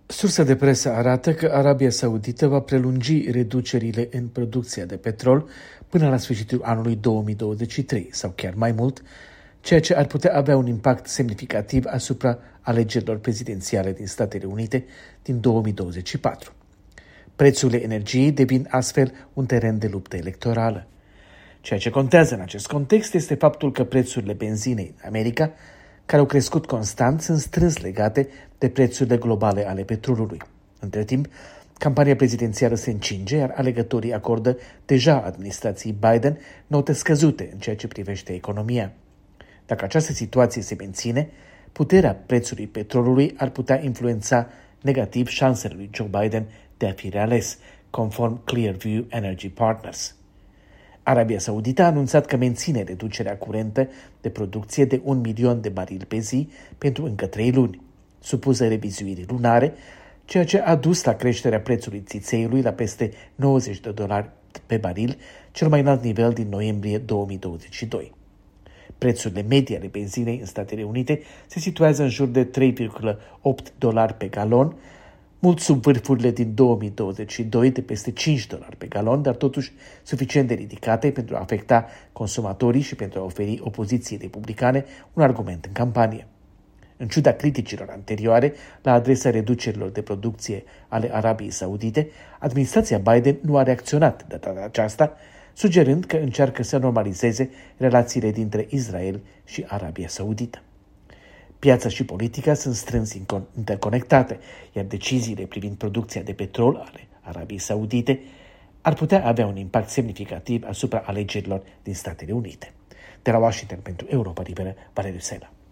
Sursa de presă arată că Arabia Saudită va prelungi reducerile în producția de petrol până la sfârșitul anului 2023 sau chiar mai mult, ceea ce ar putea avea un impact semnificativ asupra alegerilor prezidențiale din Statele Unite din 2024. Prețurile energiei devin astfel un teren de luptă electorală. Ceea ce contează în acest context este faptul că prețurile benzinei în America, care au crescut constant, sunt strâns legate de prețurile globale ale petrolului. Între timp, campania prezidențială se încinge, iar alegătorii acordă deja administrației Biden note scăzute în ceea ce privește economia. Dacă această situație se menține, puterea prețului petrolului ar putea influența negativ șansele lui Joe Biden de a fi reales, conform Clearview Energy Partners. Arabia Saudită a anunțat că menține reducerea curentă de producție de 1 milion de barili pe zi pentru încă 3 luni, supusă revizuirii lunare, ceea ce a dus la creșterea prețului țițeiului la peste $90 pe baril, cel mai înalt nivel din noiembrie 2022. Prețurile medii ale benzinei în Statele Unite se situează în jur de $3,8 pe galon, mult sub vârfurile din 2022 de peste $5 pe galon, dar totuși suficient de ridicate pentru a afecta consumatorii și pentru a oferi opoziției republicane un argument în campanie. În ciuda criticilor anterioare la adresa reducerilor de producție ale Arabiei Saudite, administrația Biden nu a reacționat de data aceasta, sugerând că încearcă să normalizeze relațiile dintre Israel și Arabia Saudită. Piața și politica sunt strâns interconectate, iar deciziile privind producția de petrol ale Arabiei Saudite ar putea avea un impact semnificativ asupra alegerilor din Statele Unite. De la Washington pentru Europa Liberă, Valeriu Sena.